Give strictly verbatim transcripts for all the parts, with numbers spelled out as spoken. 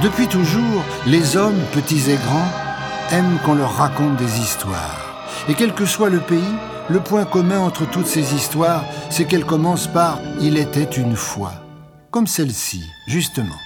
Depuis toujours, les hommes, petits et grands, aiment qu'on leur raconte des histoires. Et quel que soit le pays, le point commun entre toutes ces histoires, c'est qu'elles commencent par « il était une fois », comme celle-ci, justement.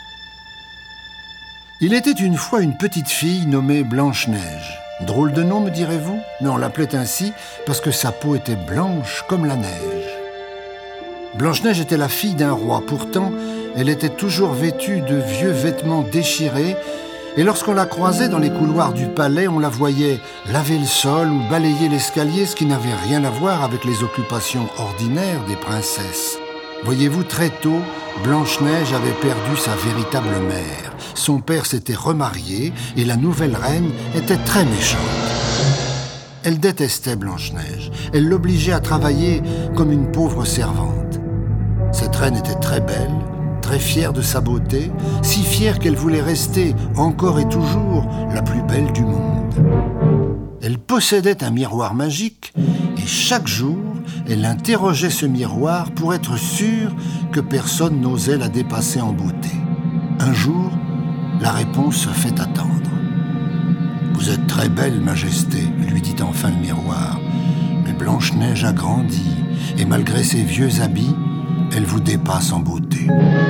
Il était une fois une petite fille nommée Blanche-Neige. Drôle de nom, me direz-vous, mais on l'appelait ainsi parce que sa peau était blanche comme la neige. Blanche-Neige était la fille d'un roi, pourtant, elle était toujours vêtue de vieux vêtements déchirés, et lorsqu'on la croisait dans les couloirs du palais, on la voyait laver le sol ou balayer l'escalier, ce qui n'avait rien à voir avec les occupations ordinaires des princesses. Voyez-vous, très tôt, Blanche-Neige avait perdu sa véritable mère. Son père s'était remarié et la nouvelle reine était très méchante. Elle détestait Blanche-Neige. Elle l'obligeait à travailler comme une pauvre servante. Cette reine était très belle, très fière de sa beauté, si fière qu'elle voulait rester encore et toujours la plus belle du monde. Elle possédait un miroir magique et chaque jour, elle interrogeait ce miroir pour être sûre que personne n'osait la dépasser en beauté. Un jour, la réponse se fait attendre. « Vous êtes très belle, Majesté », lui dit enfin le miroir. Mais Blanche-Neige a grandi et malgré ses vieux habits, elle vous dépasse en beauté.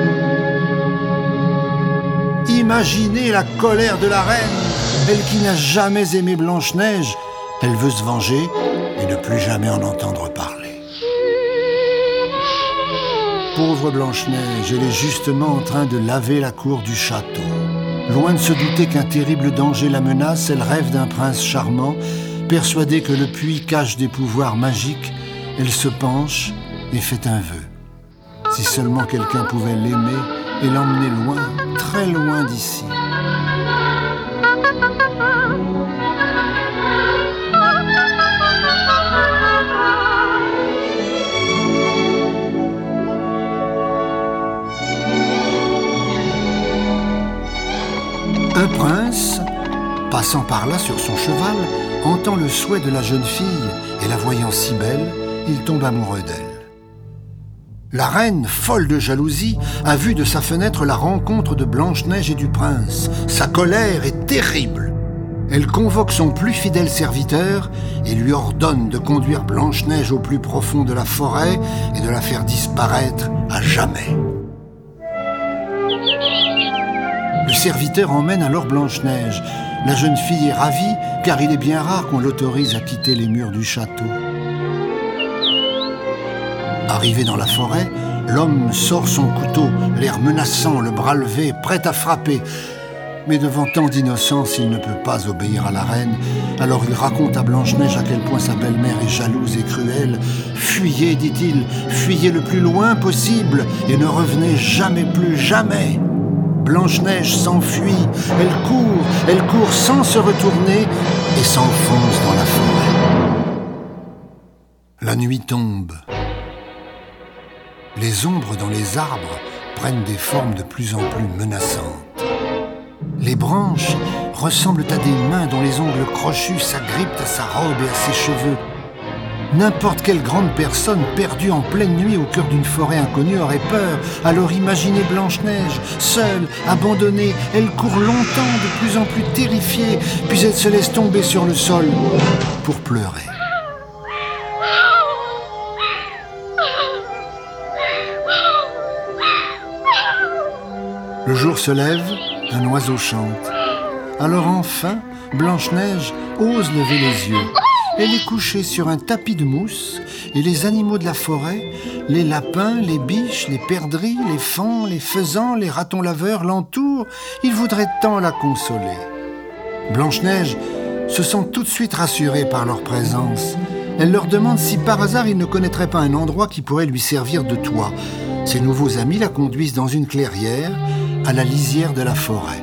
Imaginez la colère de la reine, elle qui n'a jamais aimé Blanche-Neige. Elle veut se venger et ne plus jamais en entendre parler. Pauvre Blanche-Neige, elle est justement en train de laver la cour du château. Loin de se douter qu'un terrible danger la menace, elle rêve d'un prince charmant. Persuadée que le puits cache des pouvoirs magiques, elle se penche et fait un vœu. Si seulement quelqu'un pouvait l'aimer et l'emmener loin, très loin d'ici. Un prince, passant par là sur son cheval, entend le souhait de la jeune fille et la voyant si belle, il tombe amoureux d'elle. La reine, folle de jalousie, a vu de sa fenêtre la rencontre de Blanche-Neige et du prince. Sa colère est terrible. Elle convoque son plus fidèle serviteur et lui ordonne de conduire Blanche-Neige au plus profond de la forêt et de la faire disparaître à jamais. Le serviteur emmène alors Blanche-Neige. La jeune fille est ravie, car il est bien rare qu'on l'autorise à quitter les murs du château. Arrivé dans la forêt, l'homme sort son couteau, l'air menaçant, le bras levé, prêt à frapper. Mais devant tant d'innocence, il ne peut pas obéir à la reine. Alors il raconte à Blanche-Neige à quel point sa belle-mère est jalouse et cruelle. « Fuyez, dit-il, fuyez le plus loin possible et ne revenez jamais plus, jamais !» Blanche-Neige s'enfuit, elle court, elle court sans se retourner et s'enfonce dans la forêt. La nuit tombe. Les ombres dans les arbres prennent des formes de plus en plus menaçantes. Les branches ressemblent à des mains dont les ongles crochus s'agrippent à sa robe et à ses cheveux. N'importe quelle grande personne perdue en pleine nuit au cœur d'une forêt inconnue aurait peur. Alors imaginez Blanche-Neige, seule, abandonnée. Elle court longtemps, de plus en plus terrifiée, puis elle se laisse tomber sur le sol pour pleurer. Le jour se lève, un oiseau chante. Alors enfin, Blanche-Neige ose lever les yeux. Elle est couchée sur un tapis de mousse et les animaux de la forêt, les lapins, les biches, les perdrix, les faons, les faisans, les ratons laveurs l'entourent. Ils voudraient tant la consoler. Blanche-Neige se sent tout de suite rassurée par leur présence. Elle leur demande si par hasard ils ne connaîtraient pas un endroit qui pourrait lui servir de toit. Ses nouveaux amis la conduisent dans une clairière à la lisière de la forêt.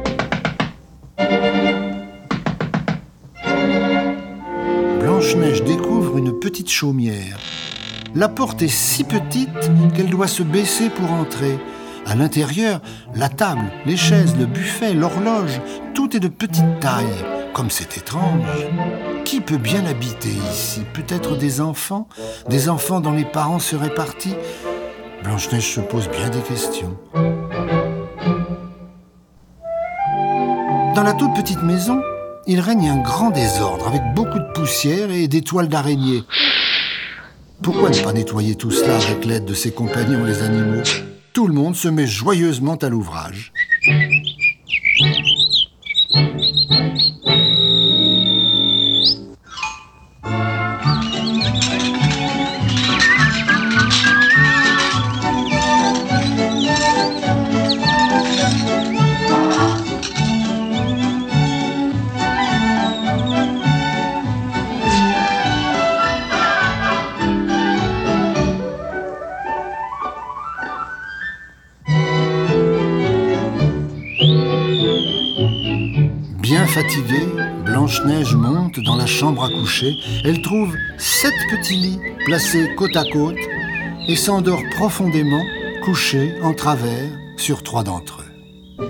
Blanche-Neige découvre une petite chaumière. La porte est si petite qu'elle doit se baisser pour entrer. À l'intérieur, la table, les chaises, le buffet, l'horloge, tout est de petite taille. Comme c'est étrange. Qui peut bien habiter ici? Peut-être des enfants? Des enfants dont les parents seraient partis? Blanche-Neige se pose bien des questions. Dans la toute petite maison, il règne un grand désordre avec beaucoup de poussière et des toiles d'araignée. Pourquoi ne pas nettoyer tout cela avec l'aide de ses compagnons les animaux? Tout le monde se met joyeusement à l'ouvrage. Bien fatiguée, Blanche-Neige monte dans la chambre à coucher. Elle trouve sept petits lits placés côte à côte et s'endort profondément, couchée en travers sur trois d'entre eux.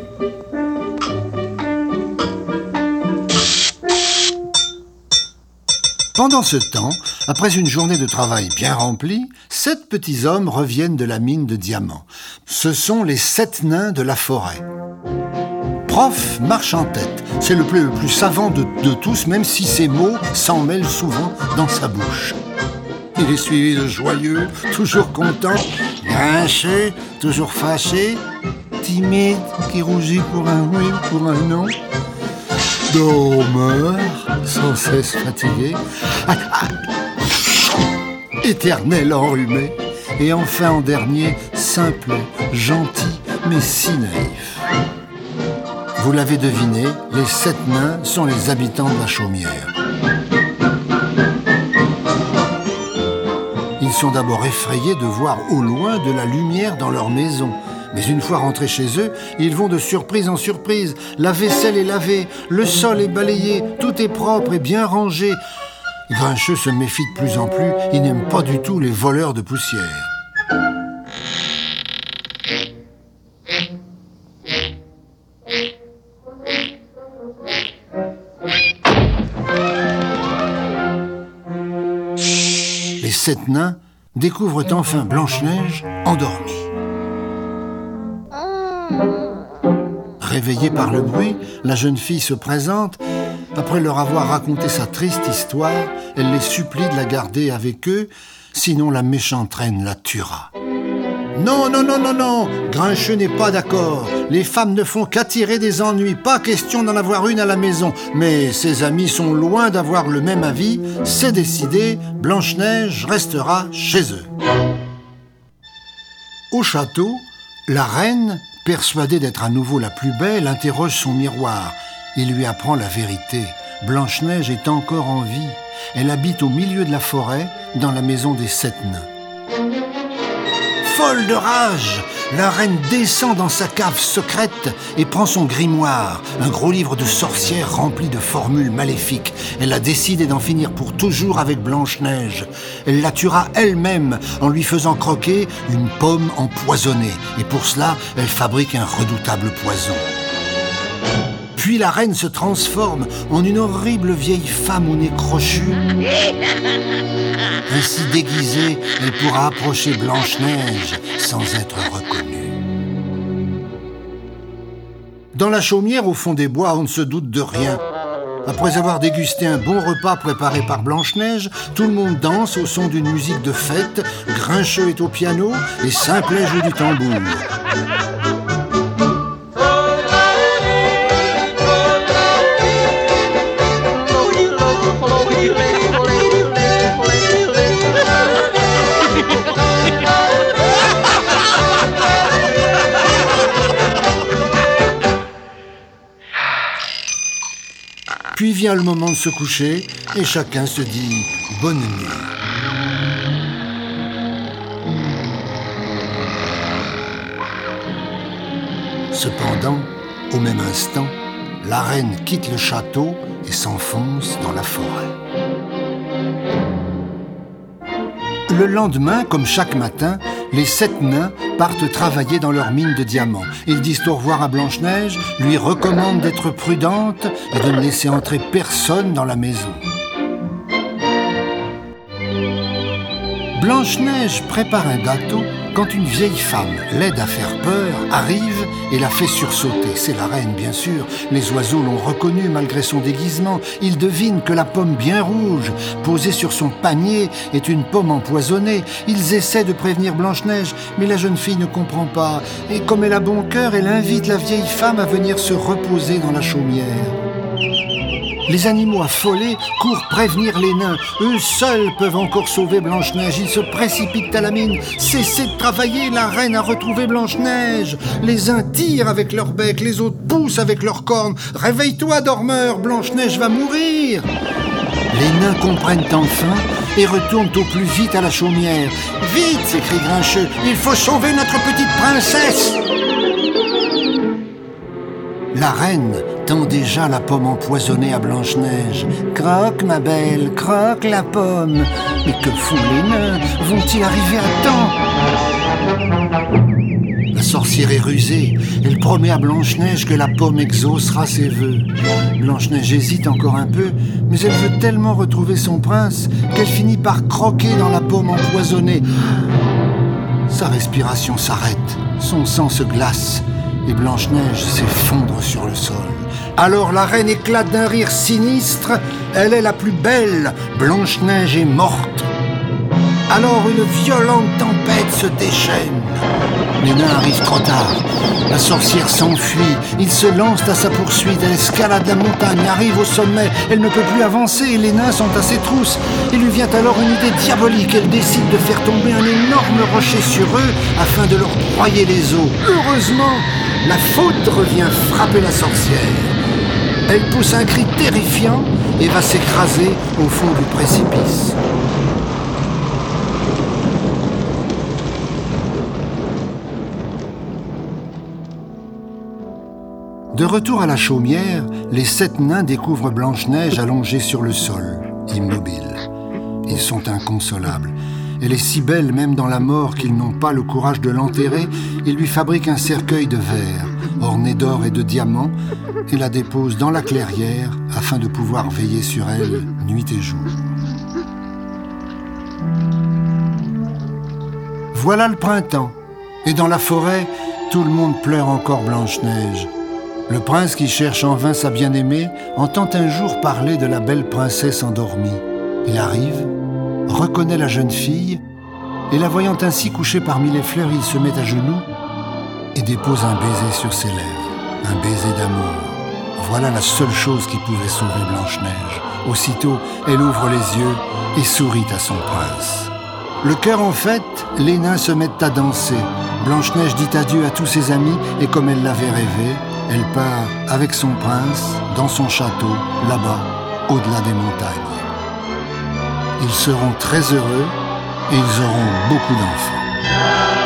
Pendant ce temps, après une journée de travail bien remplie, sept petits hommes reviennent de la mine de diamants. Ce sont les sept nains de la forêt. Prof marche en tête. C'est le plus, le plus savant de, de tous, même si ses mots s'en mêlent souvent dans sa bouche. Il est suivi de joyeux, toujours content, grincheux, toujours fâché, timide, qui rougit pour un oui ou pour un non, dormeur, sans cesse fatigué, éternel enrhumé, et enfin en dernier, simple, gentil, mais si naïf. Vous l'avez deviné, les sept nains sont les habitants de la chaumière. Ils sont d'abord effrayés de voir au loin de la lumière dans leur maison. Mais une fois rentrés chez eux, ils vont de surprise en surprise. La vaisselle est lavée, le sol est balayé, tout est propre et bien rangé. Grincheux se méfie de plus en plus, il n'aime pas du tout les voleurs de poussière. Les sept nains découvrent enfin Blanche-Neige endormie. Réveillée par le bruit, la jeune fille se présente. Après leur avoir raconté sa triste histoire, elle les supplie de la garder avec eux, sinon la méchante reine la tuera. Non, non, non, non, non, Grincheux n'est pas d'accord. Les femmes ne font qu'attirer des ennuis, pas question d'en avoir une à la maison. Mais ses amis sont loin d'avoir le même avis. C'est décidé, Blanche-Neige restera chez eux. Au château, la reine, persuadée d'être à nouveau la plus belle, interroge son miroir. Il lui apprend la vérité. Blanche-Neige est encore en vie. Elle habite au milieu de la forêt, dans la maison des sept nains. Folle de rage, la reine descend dans sa cave secrète et prend son grimoire, un gros livre de sorcière rempli de formules maléfiques. Elle a décidé d'en finir pour toujours avec Blanche-Neige. Elle la tuera elle-même en lui faisant croquer une pomme empoisonnée. Et pour cela, elle fabrique un redoutable poison. Puis la reine se transforme en une horrible vieille femme au nez crochu. Ainsi déguisée, elle pourra approcher Blanche-Neige sans être reconnue. Dans la chaumière, au fond des bois, on ne se doute de rien. Après avoir dégusté un bon repas préparé par Blanche-Neige, tout le monde danse au son d'une musique de fête. Grincheux est au piano et Simplet joue du tambour. Puis vient le moment de se coucher et chacun se dit bonne nuit. Cependant, au même instant, la reine quitte le château et s'enfonce dans la forêt. Le lendemain, comme chaque matin, les sept nains partent travailler dans leur mine de diamants. Ils disent au revoir à Blanche-Neige, lui recommandent d'être prudente et de ne laisser entrer personne dans la maison. Blanche-Neige prépare un gâteau quand une vieille femme, laide à faire peur, arrive et la fait sursauter. C'est la reine, bien sûr. Les oiseaux l'ont reconnue malgré son déguisement. Ils devinent que la pomme bien rouge, posée sur son panier, est une pomme empoisonnée. Ils essaient de prévenir Blanche-Neige, mais la jeune fille ne comprend pas. Et comme elle a bon cœur, elle invite la vieille femme à venir se reposer dans la chaumière. Les animaux affolés courent prévenir les nains. Eux seuls peuvent encore sauver Blanche-Neige. Ils se précipitent à la mine. Cessez de travailler, la reine a retrouvé Blanche-Neige. Les uns tirent avec leur bec, les autres poussent avec leurs cornes. Réveille-toi, dormeur, Blanche-Neige va mourir. Les nains comprennent enfin et retournent au plus vite à la chaumière. Vite, s'écrie Grincheux, il faut sauver notre petite princesse. La reine tend déjà la pomme empoisonnée à Blanche-Neige. Croque, ma belle, croque la pomme. Mais que font les nains? Vont-ils arriver à temps? La sorcière est rusée. Elle promet à Blanche-Neige que la pomme exaucera ses vœux. Blanche-Neige hésite encore un peu, mais elle veut tellement retrouver son prince qu'elle finit par croquer dans la pomme empoisonnée. Sa respiration s'arrête, son sang se glace. Et Blanche-Neige s'effondre sur le sol. Alors la reine éclate d'un rire sinistre. Elle est la plus belle. Blanche-Neige est morte. Alors une violente tempête se déchaîne. Les nains arrivent trop tard. La sorcière s'enfuit. Ils se lancent à sa poursuite. Elle escalade la montagne, arrive au sommet. Elle ne peut plus avancer et les nains sont à ses trousses. Il lui vient alors une idée diabolique. Elle décide de faire tomber un énorme rocher sur eux afin de leur broyer les os. Heureusement, la foudre vient frapper la sorcière. Elle pousse un cri terrifiant et va s'écraser au fond du précipice. De retour à la chaumière, les sept nains découvrent Blanche-Neige allongée sur le sol, immobile. Ils sont inconsolables. Elle est si belle même dans la mort qu'ils n'ont pas le courage de l'enterrer. Ils lui fabriquent un cercueil de verre, orné d'or et de diamants, et la déposent dans la clairière afin de pouvoir veiller sur elle nuit et jour. Voilà le printemps, et dans la forêt, tout le monde pleure encore Blanche-Neige. Le prince, qui cherche en vain sa bien-aimée, entend un jour parler de la belle princesse endormie. Il arrive, reconnaît la jeune fille, et la voyant ainsi couchée parmi les fleurs, il se met à genoux et dépose un baiser sur ses lèvres, un baiser d'amour. Voilà la seule chose qui pouvait sauver Blanche-Neige. Aussitôt, elle ouvre les yeux et sourit à son prince. Le cœur en fête, les nains se mettent à danser. Blanche-Neige dit adieu à tous ses amis et comme elle l'avait rêvé, elle part avec son prince dans son château, là-bas, au-delà des montagnes. Ils seront très heureux et ils auront beaucoup d'enfants.